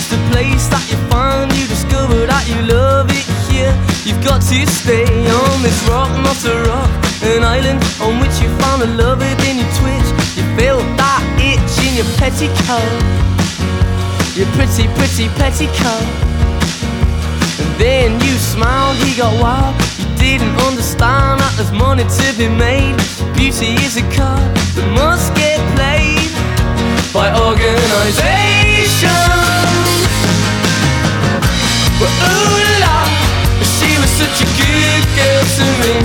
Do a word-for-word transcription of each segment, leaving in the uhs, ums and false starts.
just a place that you find. You discover that you love it here. You've got to stay on this rock, not a rock, an island on which you found a love within your twitch. You feel that itch in your petticoat, your pretty, pretty petticoat. And then you smiled, he got wild. You didn't understand that there's money to be made. Beauty is a card that must get played by organisation. But ooh la, she was such a good girl to me.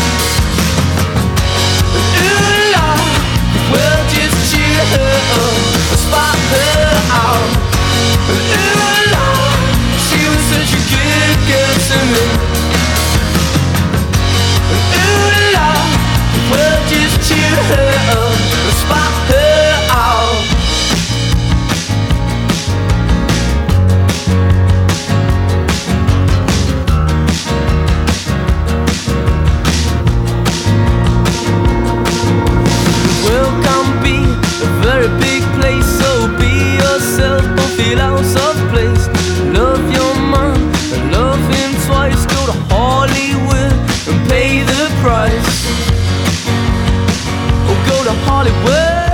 But ooh la, well just cheer her up, spot her out. But ooh la, she was such a good girl to me. But ooh la, well just cheer her up, spot her out. Very big place, so be yourself, don't feel out of place. Love your man and love him twice. Go to Hollywood and pay the price. Or go to Hollywood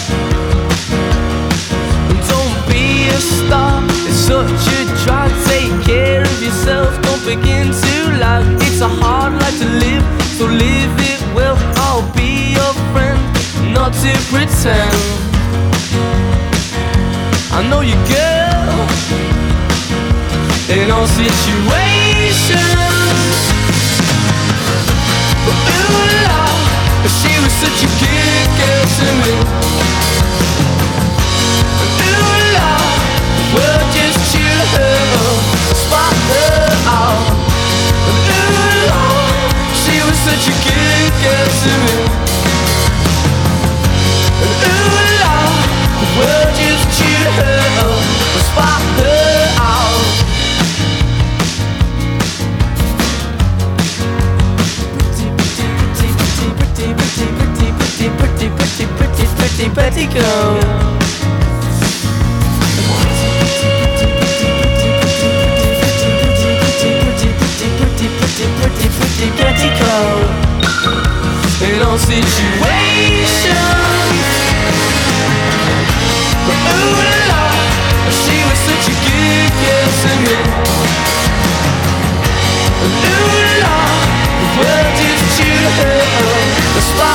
and don't be a star. It's such a drag, take care of yourself, don't begin to lag. It's a hard life to live, so live it well. I'll be your friend, not to pretend. I know you, girl, in all situations. But ooh la, she was such a good girl to me. But ooh la, well just cheer her up, spot her out. But ooh la, she was such a good girl to me. Ooh la, well just cheer her up, spot her out. Pretty, pretty, pretty, pretty, pretty, pretty, pretty, pretty, pretty, pretty, pretty girl. Pretty, pretty, pretty girl. In all situations. But ooh la, she was such a good girl to me. But ooh la, well just cheer her up,